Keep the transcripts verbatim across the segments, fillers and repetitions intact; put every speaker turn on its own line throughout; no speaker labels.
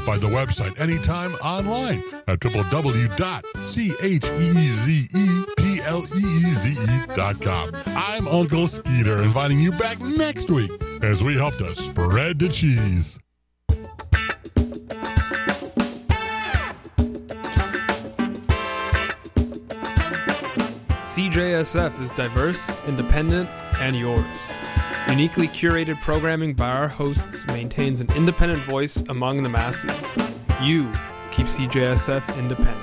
stop by the website anytime online at w w w dot cheezepleeze dot com. I'm Uncle Skeeter, inviting you back next week as we help to spread the cheese.
C J S F is diverse, independent, and yours. Uniquely curated programming by our hosts maintains an independent voice among the masses. You keep C J S F independent.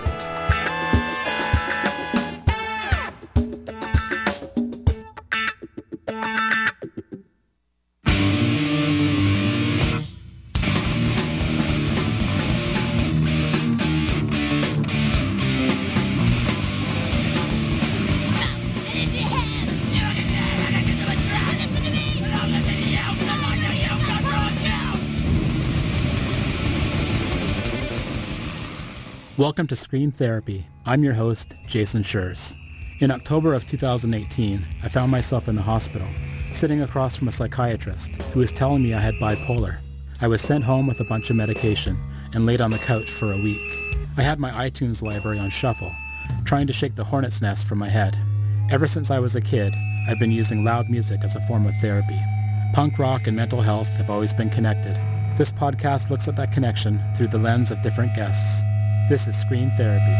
Welcome to Screen Therapy. I'm your host, Jason Schurz. In October of two thousand eighteen, I found myself in the hospital, sitting across from a psychiatrist who was telling me I had bipolar. I was sent home with a bunch of medication and laid on the couch for a week. I had my iTunes library on shuffle, trying to shake the hornet's nest from my head. Ever since I was a kid, I've been using loud music as a form of therapy. Punk rock and mental health have always been connected. This podcast looks at that connection through the lens of different guests. This is Screen Therapy.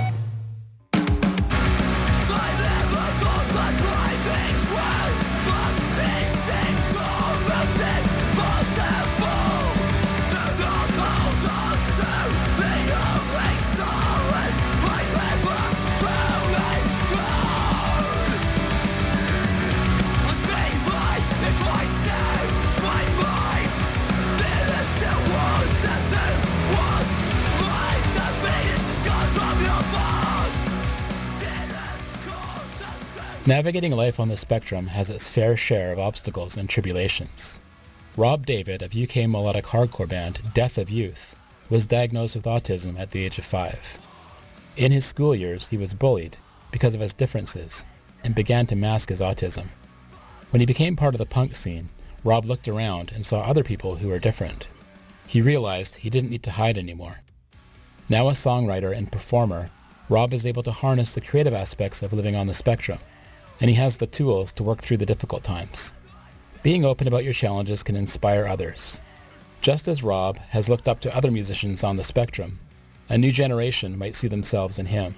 Navigating life on the spectrum has its fair share of obstacles and tribulations. Rob David of U K melodic hardcore band Death of Youth was diagnosed with autism at the age of five. In his school years, he was bullied because of his differences and began to mask his autism. When he became part of the punk scene, Rob looked around and saw other people who were different. He realized he didn't need to hide anymore. Now a songwriter and performer, Rob is able to harness the creative aspects of living on the spectrum, and he has the tools to work through the difficult times. Being open about your challenges can inspire others. Just as Rob has looked up to other musicians on the spectrum, a new generation might see themselves in him.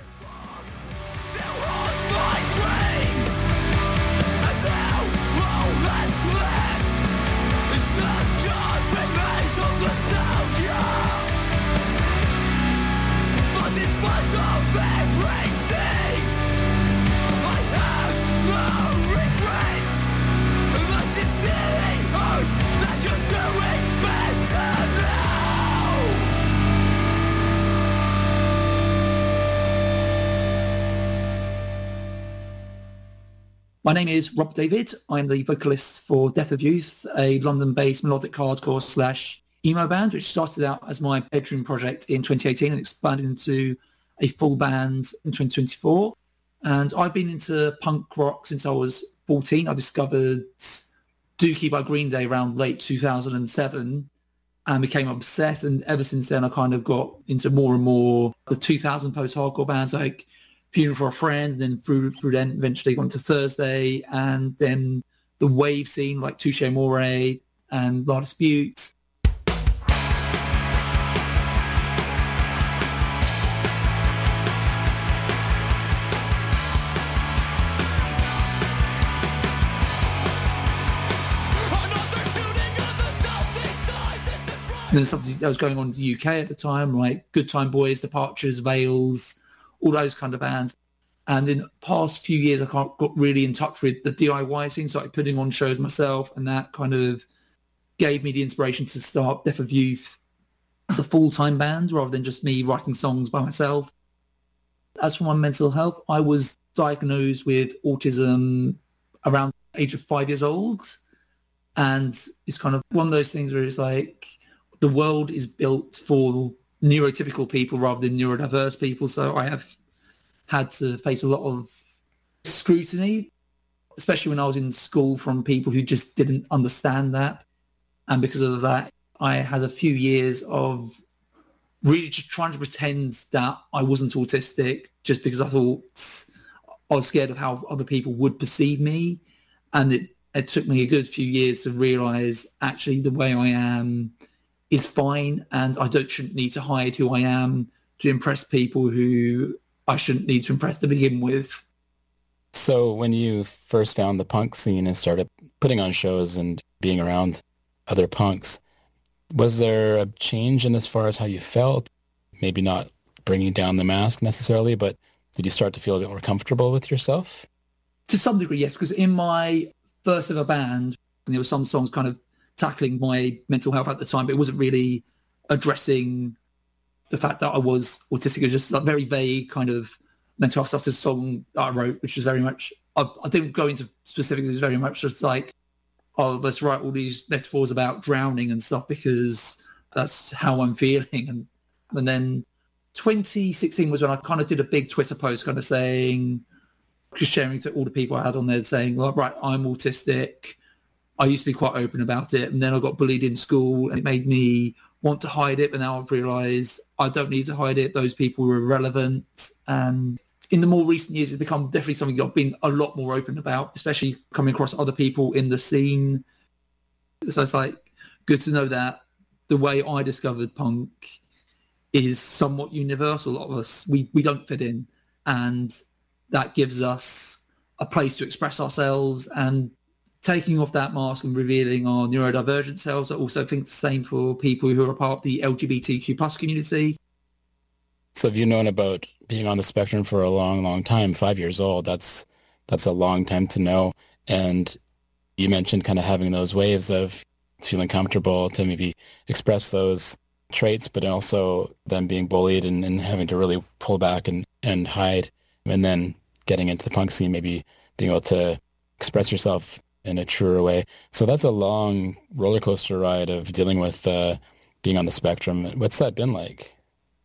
My name is Rob David. I'm the vocalist for Death of Youth, a London-based melodic hardcore slash emo band, which started out as my bedroom project in twenty eighteen and expanded into a full band in twenty twenty-four. And I've been into punk rock since I was fourteen. I discovered Dookie by Green Day around late two thousand seven and became obsessed. And ever since then, I kind of got into more and more the two thousand post-hardcore bands like Funeral for a Friend, then through through then eventually got into Thursday, and then the wave scene like Touche Amore and La Dispute. And then something that was going on in the U K at the time, like Good Time Boys, Departures, Veils, all those kind of bands. And in the past few years, I got really in touch with the D I Y scene, started putting on shows myself, and that kind of gave me the inspiration to start Death of Youth as a full-time band rather than just me writing songs by myself. As for my mental health, I was diagnosed with autism around the age of five years old. And it's kind of one of those things where it's like the world is built for neurotypical people rather than neurodiverse people. So I have had to face a lot of scrutiny, especially when I was in school, from people who just didn't understand that. And because of that, I had a few years of really just trying to pretend that I wasn't autistic just because I thought I was scared of how other people would perceive me. And it, it took me a good few years to realise actually the way I am is fine and I don't shouldn't need to hide who I am to impress people who I shouldn't need to impress to begin with.
So when you first found the punk scene and started putting on shows and being around other punks, was there a change in as far as how you felt? Maybe not bringing down the mask necessarily, but did you start to feel a bit more comfortable with yourself?
To some degree, yes, because in my first ever band, there were some songs kind of tackling my mental health at the time, but it wasn't really addressing the fact that I was autistic. It was just like very vague kind of mental health stuff. This song that I wrote, which was very much, I, I didn't go into specifics, it was very much just like, oh, let's write all these metaphors about drowning and stuff because that's how I'm feeling. And and then twenty sixteen was when I kind of did a big Twitter post kind of saying, just sharing to all the people I had on there saying, well, right, I'm autistic. I used to be quite open about it. And then I got bullied in school and it made me want to hide it. But now I've realised I don't need to hide it. Those people were irrelevant. And in the more recent years, it's become definitely something I've been a lot more open about, especially coming across other people in the scene. So it's like good to know that the way I discovered punk is somewhat universal. A lot of us, we, we don't fit in. And that gives us a place to express ourselves, and taking off that mask and revealing our neurodivergent selves. I also think the same for people who are part of the L G B T Q plus community.
So have you known about being on the spectrum for a long, long time? Five years old, that's that's a long time to know. And you mentioned kind of having those waves of feeling comfortable to maybe express those traits, but also then being bullied and, and having to really pull back and, and hide, and then getting into the punk scene, maybe being able to express yourself in a truer way. So that's a long roller coaster ride of dealing with uh, being on the spectrum. What's that been like?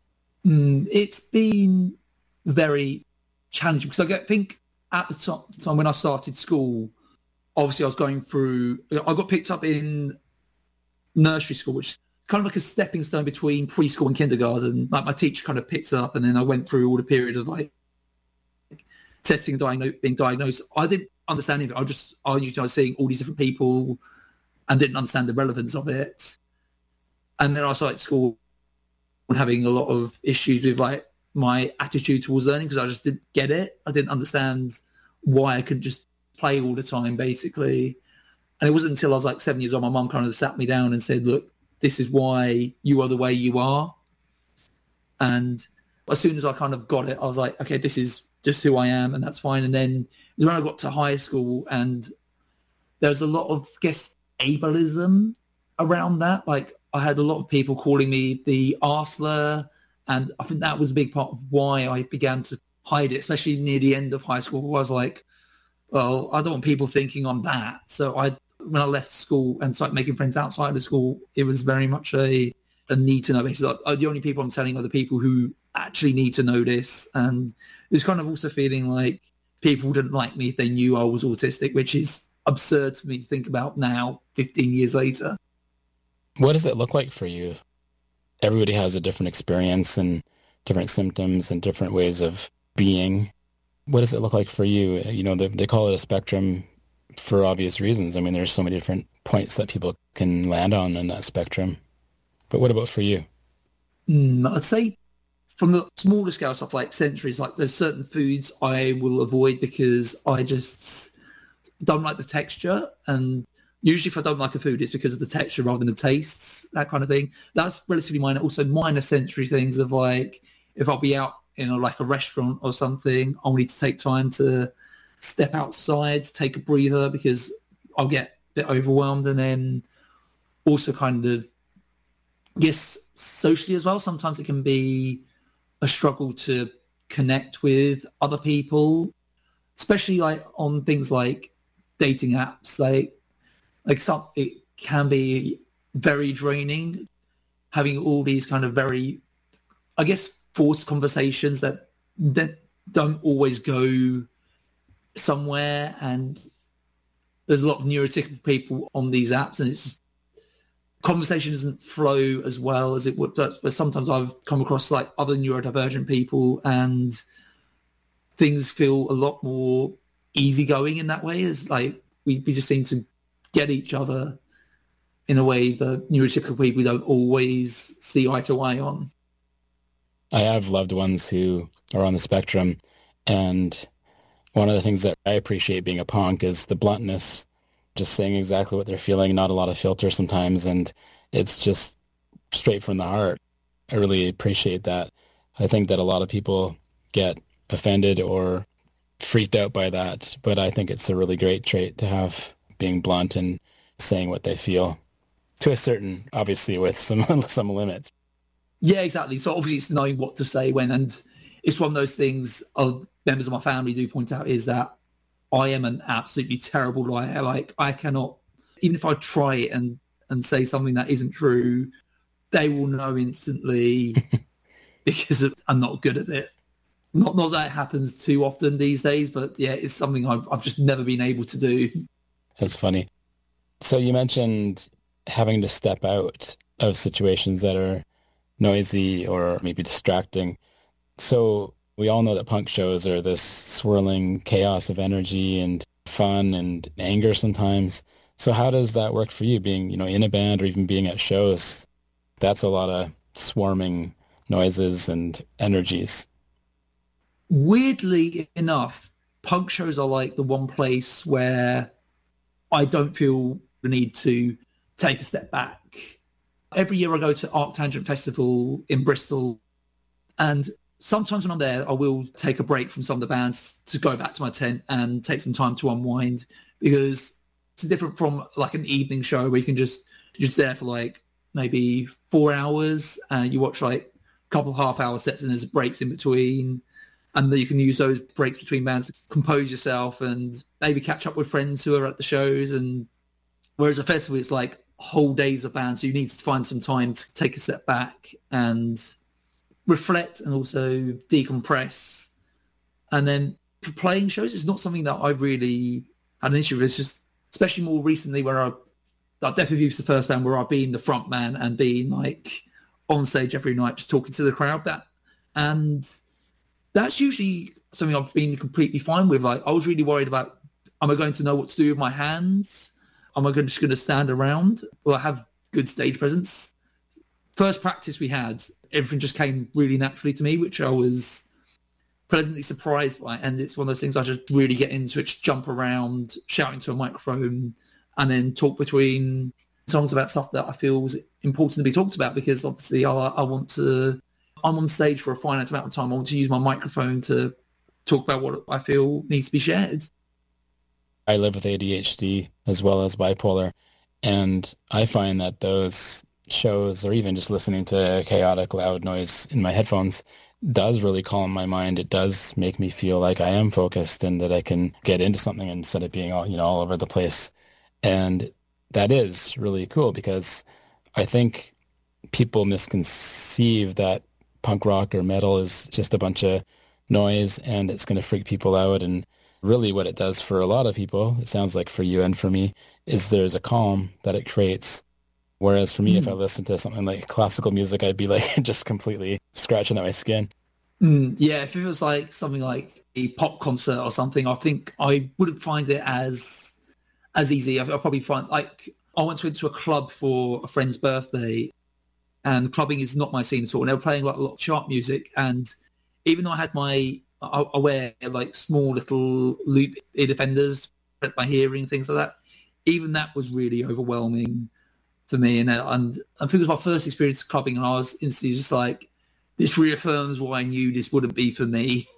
Mm, it's been very challenging because I think at the top, time when I started school, obviously I was going through, I got picked up in nursery school, which is kind of like a stepping stone between preschool and kindergarten. Like my teacher kind of picked up and then I went through all the period of like testing and diagno- being diagnosed. I didn't understand it. I just, I knew I was seeing all these different people and didn't understand the relevance of it. And then I started school and having a lot of issues with like my attitude towards learning because I just didn't get it. I didn't understand why I could just play all the time, basically. And it wasn't until I was like seven years old, my mum kind of sat me down and said, look, this is why you are the way you are. And as soon as I kind of got it, I was like, okay, this is just who I am, and that's fine. And then when I got to high school, and there was a lot of, I guess, ableism around that. Like I had a lot of people calling me the arsler, and I think that was a big part of why I began to hide it, especially near the end of high school. I was like, well, I don't want people thinking I'm that. So I, when I left school and started making friends outside of school, it was very much a, a need to know basis. Like, the only people I'm telling are the people who actually need to know this. And it was kind of also feeling like people didn't like me if they knew I was autistic, which is absurd for me to think about now, fifteen years later.
What does it look like for you? Everybody has a different experience and different symptoms and different ways of being. What does it look like for you? You know, they, they call it a spectrum for obvious reasons. I mean, there's so many different points that people can land on in that spectrum. But what about for you?
Mm, I'd say from the smaller scale stuff like sensories, like there's certain foods I will avoid because I just don't like the texture. And usually if I don't like a food, it's because of the texture rather than the tastes, that kind of thing. That's relatively minor. Also minor sensory things of like, if I'll be out in a, like a restaurant or something, I'll need to take time to step outside, take a breather because I'll get a bit overwhelmed. And then also kind of, yes, socially as well, sometimes it can be a struggle to connect with other people, especially like on things like dating apps. Like, like some, it can be very draining having all these kind of very, I guess, forced conversations that that don't always go somewhere. And there's a lot of neurotypical people on these apps, and it's just, conversation doesn't flow as well as it would. But sometimes I've come across like other neurodivergent people, and things feel a lot more easygoing in that way. As like we, we just seem to get each other in a way that neurotypical people don't always see eye to eye on.
I have loved ones who are on the spectrum, and one of the things that I appreciate being a punk is the bluntness, just saying exactly what they're feeling, not a lot of filter sometimes, and it's just straight from the heart. I really appreciate that. I think that a lot of people get offended or freaked out by that, but I think it's a really great trait to have, being blunt and saying what they feel, to a certain, obviously with some some limits.
Yeah, exactly. So obviously it's knowing what to say when, and it's one of those things of members of my family do point out is that I am an absolutely terrible liar. Like I cannot, even if I try it and, and say something that isn't true, they will know instantly because of, I'm not good at it. Not not that it happens too often these days, but yeah, it's something I've, I've just never been able to do.
That's funny. So you mentioned having to step out of situations that are noisy or maybe distracting. So we all know that punk shows are this swirling chaos of energy and fun and anger sometimes. So how does that work for you, being, you know, in a band or even being at shows? That's a lot of swarming noises and energies.
Weirdly enough, punk shows are like the one place where I don't feel the need to take a step back. Every year I go to Arctangent Festival in Bristol, and sometimes when I'm there, I will take a break from some of the bands to go back to my tent and take some time to unwind, because it's different from like an evening show where you can just, you're just there for like maybe four hours and you watch like a couple of half hour sets and there's breaks in between. And then you can use those breaks between bands to compose yourself and maybe catch up with friends who are at the shows. And whereas a festival, it's like whole days of bands, so you need to find some time to take a step back and reflect and also decompress. And then for playing shows, it's not something that I've really had an issue with. It's just, especially more recently, where I, I definitely used the first band where I've been the front man and being like on stage every night, just talking to the crowd. That and that's usually something I've been completely fine with. Like I was really worried about, am I going to know what to do with my hands? Am I just going to stand around? Will I have good stage presence? First practice we had, everything just came really naturally to me, which I was pleasantly surprised by. And it's one of those things I just really get into it, just jump around, shout into a microphone, and then talk between songs about stuff that I feel was important to be talked about, because obviously I, I want to, I'm on stage for a finite amount of time. I want to use my microphone to talk about what I feel needs to be shared.
I live with A D H D as well as bipolar, and I find that those shows, or even just listening to chaotic loud noise in my headphones, does really calm my mind. It does make me feel like I am focused and that I can get into something instead of being all, you know, all over the place. And that is really cool, because I think people misconceive that punk rock or metal is just a bunch of noise and it's going to freak people out. And really what it does for a lot of people, it sounds like for you and for me, is there's a calm that it creates. Whereas for me, mm. if I listened to something like classical music, I'd be like just completely scratching at my skin.
Mm, yeah, if it was like something like a pop concert or something, I think I wouldn't find it as as easy. I'd probably find, like, I went into a club for a friend's birthday, and clubbing is not my scene at all. And they were playing like a lot of chart music, and even though I had my, I, I wear like small little loop ear defenders, my hearing, things like that, even that was really overwhelming for me. And, and I think it was my first experience clubbing, and I was instantly just like, this reaffirms why I knew this wouldn't be for me.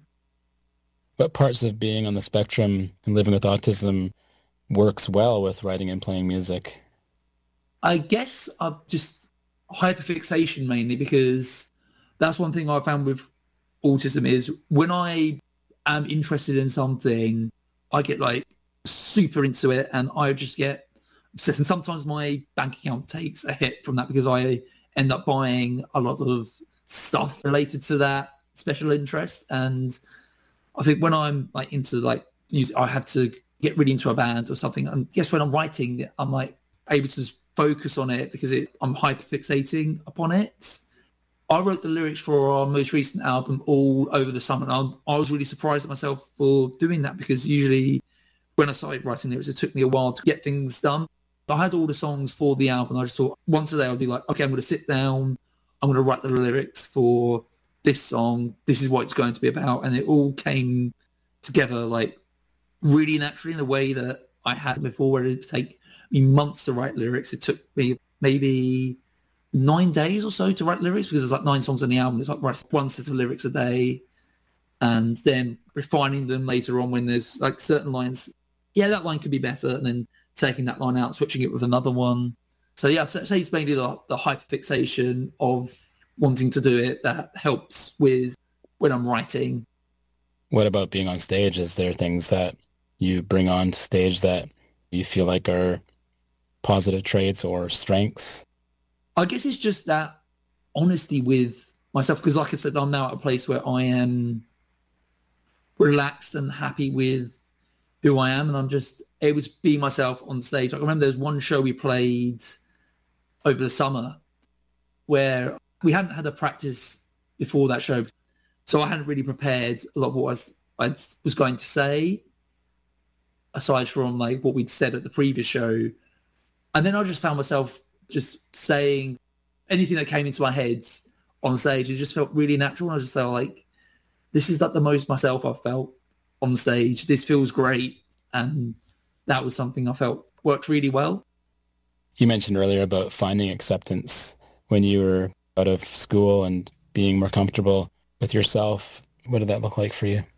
What parts of being on the spectrum and living with autism works well with writing and playing music?
I guess I've just hyperfixation mainly, because that's one thing I found with autism is when I am interested in something, I get like super into it and I just get obsessed. And sometimes my bank account takes a hit from that, because I end up buying a lot of stuff related to that special interest. And I think when I'm like into like music, I have to get really into a band or something. And guess when I'm writing, I'm like able to focus on it because it, I'm hyperfixating upon it. I wrote the lyrics for our most recent album all over the summer. And I, I was really surprised at myself for doing that because usually when I started writing lyrics, it took me a while to get things done. I had all the songs for the album. I just thought once a day I'd be like, okay, I'm going to sit down. I'm going to write the lyrics for this song. This is what it's going to be about. And it all came together like really naturally in a way that I had before, where it would take me months to write lyrics. It took me maybe nine days or so to write lyrics because there's like nine songs on the album. It's like write one set of lyrics a day and then refining them later on when there's like certain lines. Yeah, that line could be better. And then taking that line out, switching it with another one. So yeah, so, so it's mainly the, the hyperfixation of wanting to do it that helps with when I'm writing.
What about being on stage? Is there things that you bring on stage that you feel like are positive traits or strengths?
I guess it's just that honesty with myself, because like I've said, I'm now at a place where I am relaxed and happy with who I am, and I'm just able to be myself on stage. I remember there's one show we played over the summer where we hadn't had a practice before that show, so I hadn't really prepared a lot of what I was, I was going to say, aside from like what we'd said at the previous show. And then I just found myself just saying anything that came into my head on stage. It just felt really natural. And I just felt like, this is like the most myself I've felt on stage. This feels great. And that was something I felt worked really well.
You mentioned earlier about finding acceptance when you were out of school and being more comfortable with yourself. What did that look like for you?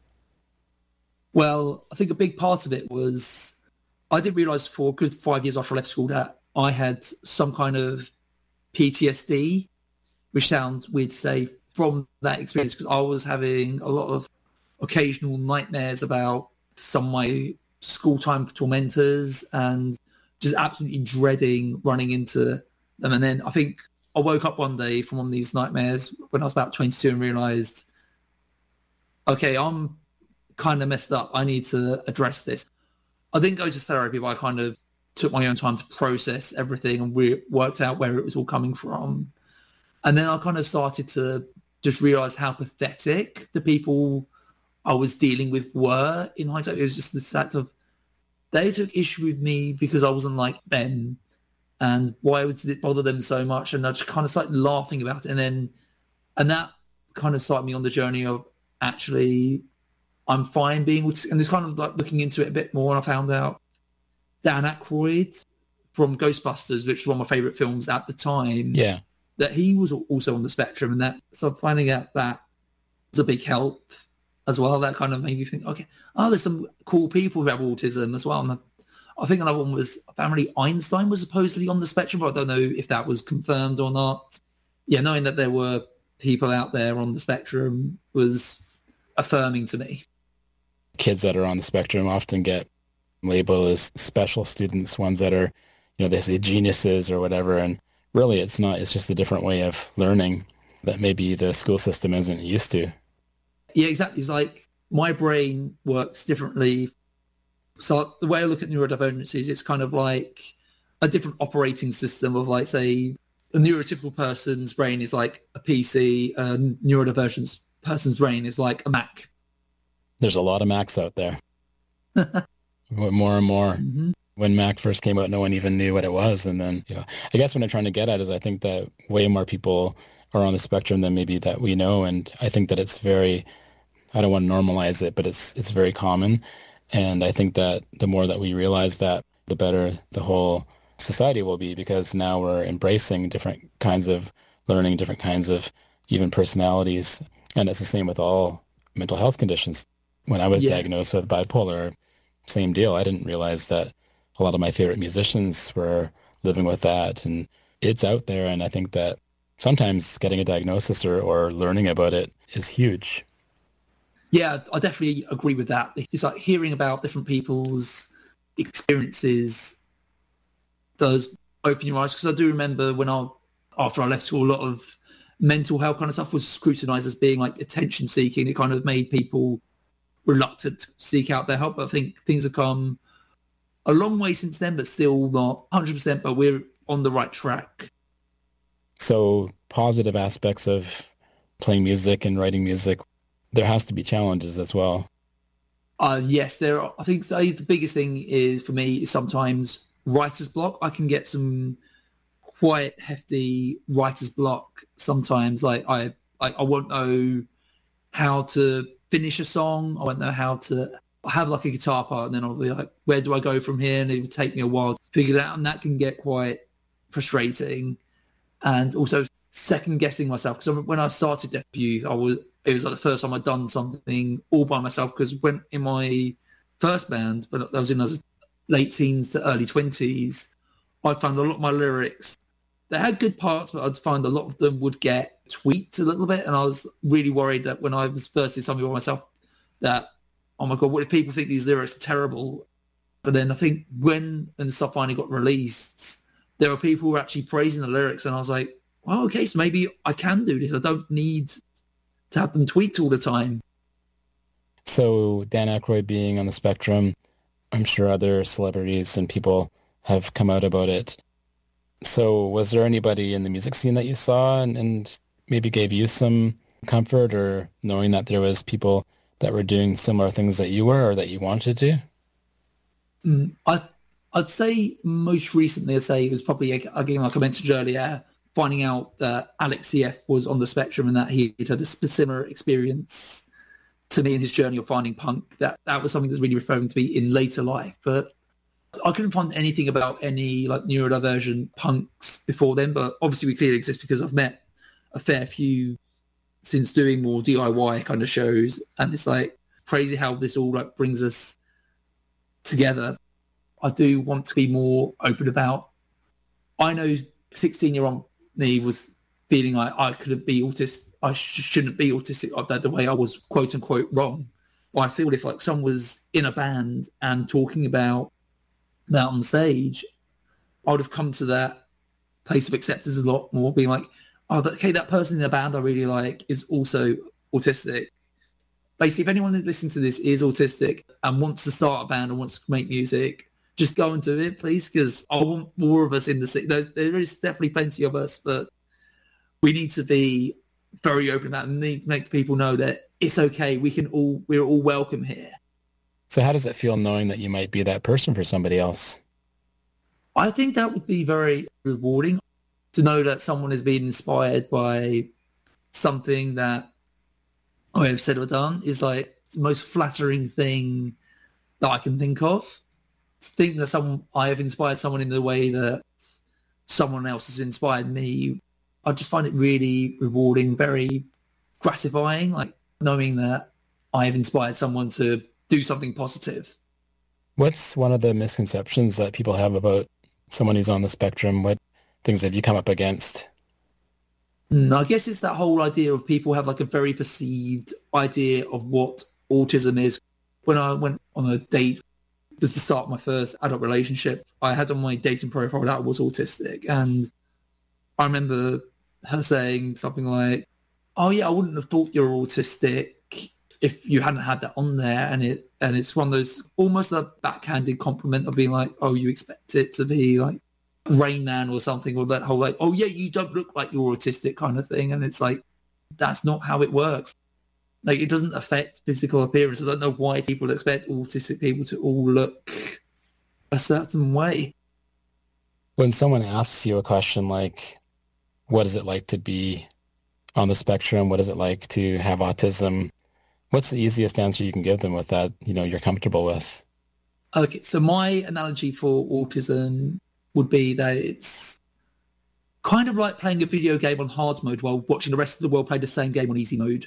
Well, I think a big part of it was I didn't realise for a good five years after I left school that I had some kind of P T S D, which sounds weird to say, from that experience, because I was having a lot of occasional nightmares about some of my school time tormentors and just absolutely dreading running into them. And then I think I woke up one day from one of these nightmares when I was about twenty-two and realised, okay, I'm kind of messed up. I need to address this. I didn't go to therapy, but I kind of took my own time to process everything and we worked out where it was all coming from. And then I kind of started to just realise how pathetic the people I was dealing with were in hindsight. It was just the fact of they took issue with me because I wasn't like them, and why would it bother them so much? And I just kind of started laughing about it. And then, and that kind of started me on the journey of actually, I'm fine being with, and this kind of like looking into it a bit more. And I found out Dan Aykroyd from Ghostbusters, which was one of my favorite films at the time.
Yeah.
That he was also on the spectrum, and that, so finding out that was a big help as well. That kind of made me think, okay, oh, there's some cool people who have autism as well. And I think another one was apparently Einstein was supposedly on the spectrum, but I don't know if that was confirmed or not. Yeah, knowing that there were people out there on the spectrum was affirming to me.
Kids that are on the spectrum often get labeled as special students, ones that are, you know, they say geniuses or whatever, and really it's not. It's just a different way of learning that maybe the school system isn't used to.
Yeah, exactly. It's like my brain works differently. So the way I look at neurodivergencies, it's kind of like a different operating system of like, say, a neurotypical person's brain is like a P C, a neurodivergent person's brain is like a Mac.
There's a lot of Macs out there. More and more. Mm-hmm. When Mac first came out, no one even knew what it was. And then, you know, I guess what I'm trying to get at is I think that way more people are on the spectrum than maybe that we know. And I think that it's very, I don't want to normalize it, but it's it's very common. And I think that the more that we realize that, the better the whole society will be, because now we're embracing different kinds of learning, different kinds of even personalities. And it's the same with all mental health conditions. When I was yeah. diagnosed with bipolar, same deal. I didn't realize that a lot of my favorite musicians were living with that. And it's out there. And I think that sometimes getting a diagnosis or, or learning about it is huge.
Yeah, I definitely agree with that. It's like hearing about different people's experiences does open your eyes. Because I do remember when I, after I left school, a lot of mental health kind of stuff was scrutinized as being like attention seeking. It kind of made people reluctant to seek out their help. But I think things have come a long way since then, but still not one hundred percent. But we're on the right track.
So positive aspects of playing music and writing music, there has to be challenges as well.
Uh, yes, there are. I think the biggest thing is for me is sometimes writer's block. I can get some quite hefty writer's block sometimes. Like I, I, I won't know how to finish a song. I won't know how to have like a guitar part, and then I'll be like, where do I go from here? And it would take me a while to figure it out, and that can get quite frustrating. And also second guessing myself, because when I started Deaf Youth, I was it was like the first time I'd done something all by myself. Because when in my first band, when I was in those late teens to early twenties, I found a lot of my lyrics, they had good parts, but I'd find a lot of them would get tweaked a little bit, and I was really worried that when I was first did something by myself, that oh my god, what if people think these lyrics are terrible? But then I think when and stuff finally got released, there were people who were actually praising the lyrics, and I was like, well, okay, so maybe I can do this. I don't need to have them tweaked all the time.
So Dan Aykroyd being on the spectrum, I'm sure other celebrities and people have come out about it. So was there anybody in the music scene that you saw and, and maybe gave you some comfort, or knowing that there was people that were doing similar things that you were or that you wanted to?
Mm, I, I'd say most recently, I'd say it was probably, again, like I mentioned earlier, finding out that Alex C F was on the spectrum and that he had a similar experience to me in his journey of finding punk. That that was something that's really referring to me in later life. But I couldn't find anything about any like neurodivergent punks before then. But obviously we clearly exist because I've met a fair few since doing more D I Y kind of shows. And it's like crazy how this all like brings us together. I do want to be more open about, I know sixteen-year-old me was feeling like I couldn't be autistic. I sh- shouldn't be autistic like that, the way I was quote unquote wrong. But I feel if like someone was in a band and talking about that on stage, I would have come to that place of acceptance a lot more, being like, oh, okay, that person in the band I really like is also autistic. Basically, if anyone listening to this is autistic and wants to start a band and wants to make music, just go and do it, please, because I want more of us in the city. There's, there is definitely plenty of us, but we need to be very open about it and need to make people know that it's okay. We can all, we're all welcome here.
So how does it feel knowing that you might be that person for somebody else?
I think that would be very rewarding to know that someone has been inspired by something that I have said or done. Is like the most flattering thing that I can think of. To think that someone, I have inspired someone in the way that someone else has inspired me, I just find it really rewarding, very gratifying, like knowing that I have inspired someone to do something positive.
What's one of the misconceptions that people have about someone who's on the spectrum? What things have you come up against?
Mm, I guess it's that whole idea of people have like a very perceived idea of what autism is. When I went on a date, just to start my first adult relationship, I had on my dating profile that I was autistic. And I remember her saying something like, oh yeah, I wouldn't have thought you're autistic if you hadn't had that on there. And it and it's one of those almost a backhanded compliment of being like, oh, you expect it to be like Rain Man or something, or that whole like, oh yeah, you don't look like you're autistic kind of thing. And it's like, that's not how it works. Like, it doesn't affect physical appearance. I don't know why people expect autistic people to all look a certain way.
When someone asks you a question like, what is it like to be on the spectrum? What is it like to have autism? What's the easiest answer you can give them with that, you know, you're comfortable with?
Okay, so my analogy for autism would be that it's kind of like playing a video game on hard mode while watching the rest of the world play the same game on easy mode.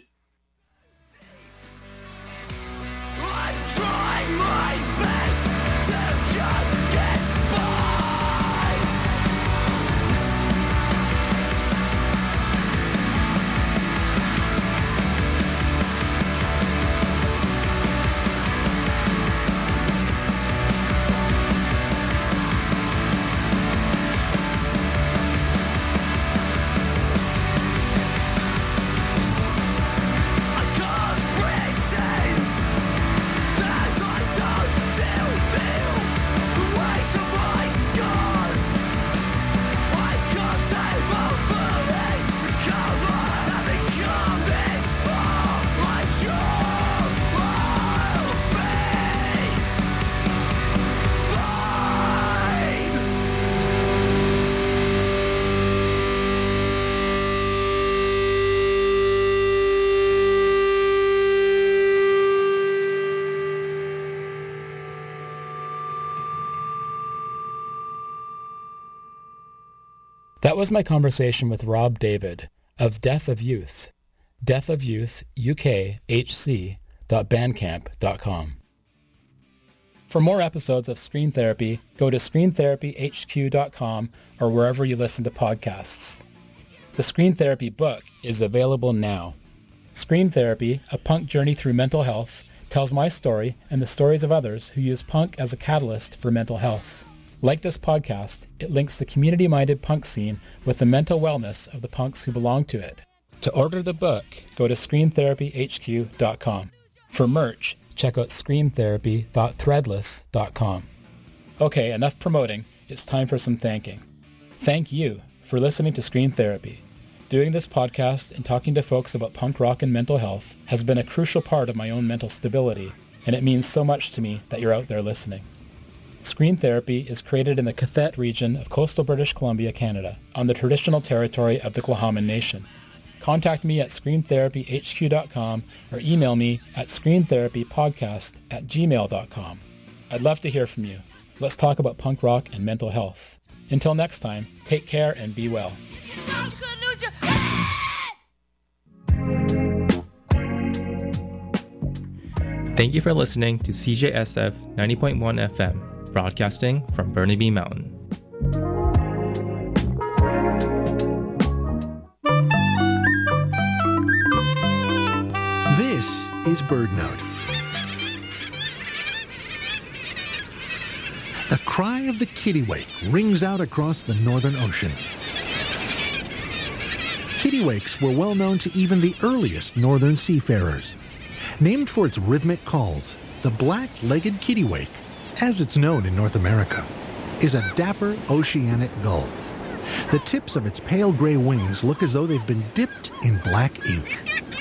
That was my conversation with Rob David of Death of Youth, death of youth u k h c dot bandcamp dot com. For more episodes of Screen Therapy, go to screen therapy h q dot com or wherever you listen to podcasts. The Screen Therapy book is available now. Screen Therapy, A Punk Journey Through Mental Health, tells my story and the stories of others who use punk as a catalyst for mental health. Like this podcast, it links the community-minded punk scene with the mental wellness of the punks who belong to it. To order the book, go to screen therapy h q dot com. For merch, check out screen therapy dot threadless dot com. Okay, enough promoting. It's time for some thanking. Thank you for listening to Screen Therapy. Doing this podcast and talking to folks about punk rock and mental health has been a crucial part of my own mental stability, and it means so much to me that you're out there listening. Screen Therapy is created in the Cathet region of coastal British Columbia, Canada, on the traditional territory of the Tla'amin Nation. Contact me at screen therapy h q dot com or email me at screen therapy podcast at gmail dot com. I'd love to hear from you. Let's talk about punk rock and mental health. Until next time, take care and be well.
Thank you for listening to C J S F ninety point one F M, broadcasting from Burnaby Mountain.
This is BirdNote. The cry of the kittiwake rings out across the Northern Ocean. Kittiwakes were well known to even the earliest northern seafarers. Named for its rhythmic calls, the black-legged kittiwake, as it's known in North America, is a dapper oceanic gull. The tips of its pale gray wings look as though they've been dipped in black ink.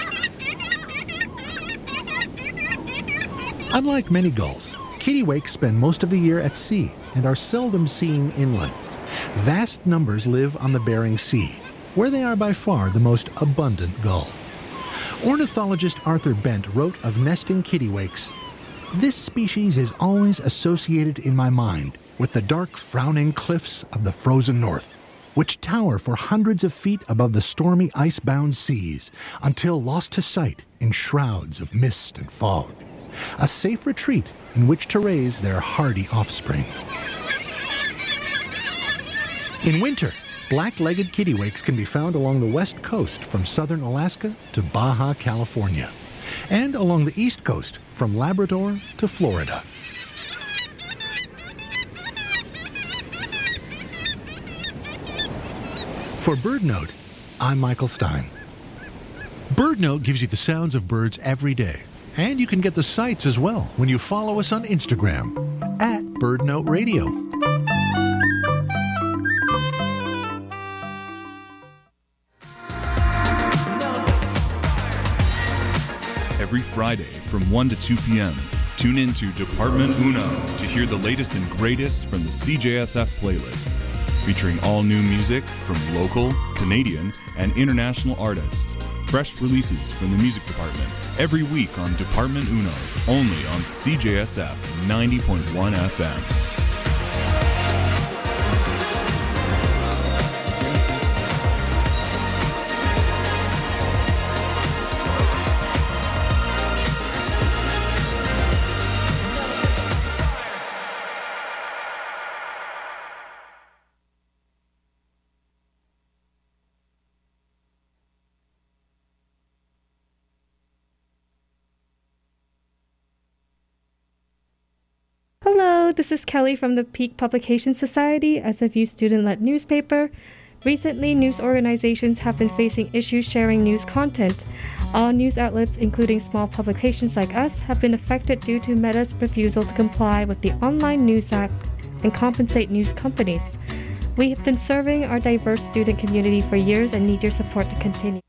Unlike many gulls, kittiwakes spend most of the year at sea and are seldom seen inland. Vast numbers live on the Bering Sea, where they are by far the most abundant gull. Ornithologist Arthur Bent wrote of nesting kittiwakes, "This species is always associated in my mind with the dark frowning cliffs of the frozen north, which tower for hundreds of feet above the stormy ice-bound seas until lost to sight in shrouds of mist and fog. A safe retreat in which to raise their hardy offspring." In winter, black-legged kittiwakes can be found along the west coast from southern Alaska to Baja California, and along the east coast from Labrador to Florida. For BirdNote, I'm Michael Stein. BirdNote gives you the sounds of birds every day, and you can get the sights as well when you follow us on Instagram at BirdNote Radio.
Every Friday from one to two p.m., tune in to Department Uno to hear the latest and greatest from the C J S F playlist, featuring all new music from local, Canadian, and international artists. Fresh releases from the music department every week on Department Uno, only on C J S F ninety point one F M.
Hello, this is Kelly from the Peak Publication Society, S F U student-led newspaper. Recently, news organizations have been facing issues sharing news content. All news outlets, including small publications like us, have been affected due to Meta's refusal to comply with the Online News Act and compensate news companies. We have been serving our diverse student community for years and need your support to continue.